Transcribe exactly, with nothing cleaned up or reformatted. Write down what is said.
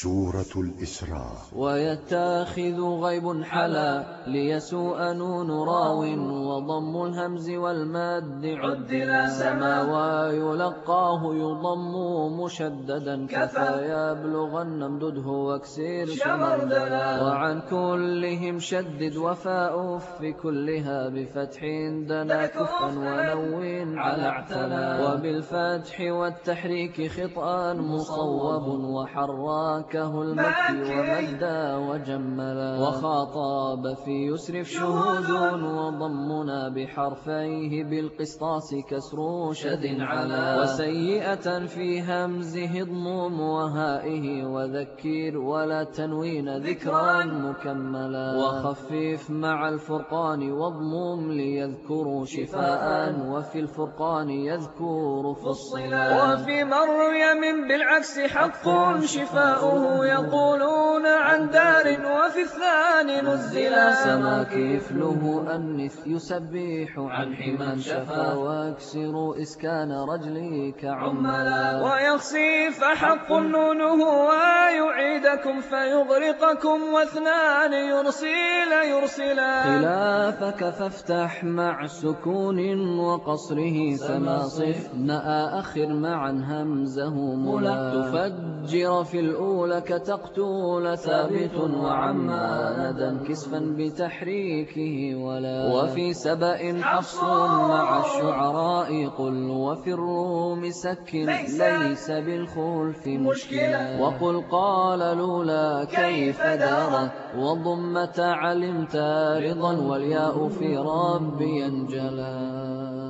سورة الإسراء. ويتاخذ غيب حلا ليسوء نون راو وضم الهمز والمد عدلا سما ويلقاه يضم مشددا كفى يبلغن امدده واكسر شمردلا وعن كلهم شدد وفاء في كلها بفتح دنا كفا ونون على اعتلا وبالفتح والتحريك خطأ مصوب وحراكه المكي ومدا وجملا وخاطاب في يسرف شهود وضمنا بحرفيه بالقسطاس كسر شد على وسيئة في همزه اضمم وهائه وذكر ولا تنوين ذكرا مكملا وخفف مع الفرقان واضمم ليذكروا شفاء وفي الفرقان يذكر فصلا وفي مريم بالعكس حق شفاؤه يقولون عن دار وفي الثاني نزلا سما كفله أنث يسبح عن حما شفا واكسر إسكان رجلك عملا ويخصف حق نونه ويعيدكم فيغرقكم واثنان يرسل يرسلا خلافك فافتح مع سكون وقصره سما صف نأى أخر معا همزه ملا تفجر في الأولى كتقتول ثابت وعما ندا كسفا بتحريكه ولا وفي سبأ حفص مع الشعراء قل وفي الروم سكن ليس بالخلف مشكلا وقل قال لولا كيف دارت وضمت علمت رضا والياء في ربي انجلا.